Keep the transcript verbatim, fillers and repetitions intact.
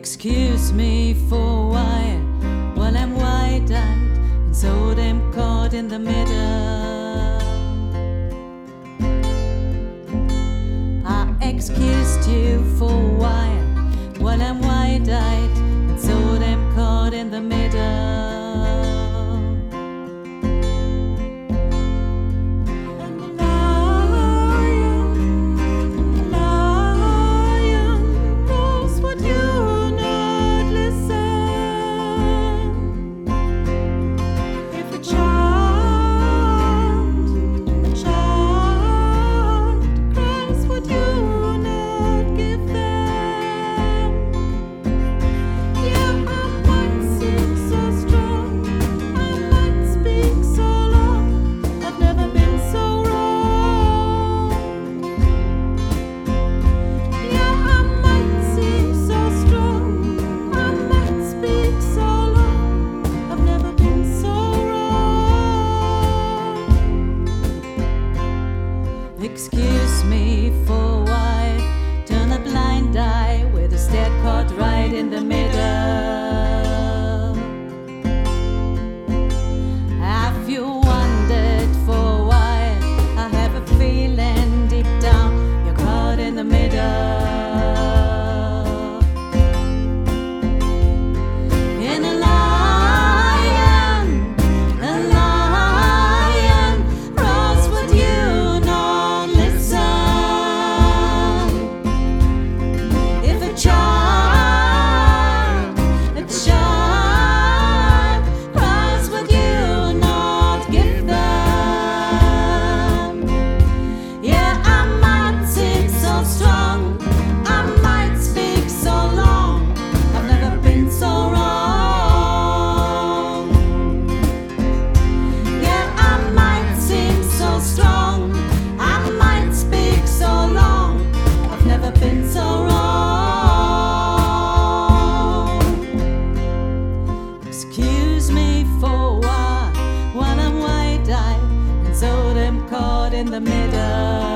Excuse me for a while while I'm wide-eyed and so damn caught in the middle. I excused you for a while while I'm wide-eyed and so damn caught in the middle. Excuse me for a while, turn a blind eye with a stare caught right in the middle. Have you wondered for a while? I have a feeling deep down you're caught in the middle. In a lion, a lion roars with you. Excuse me for a while while I'm wide-eyed and so damn caught in the middle.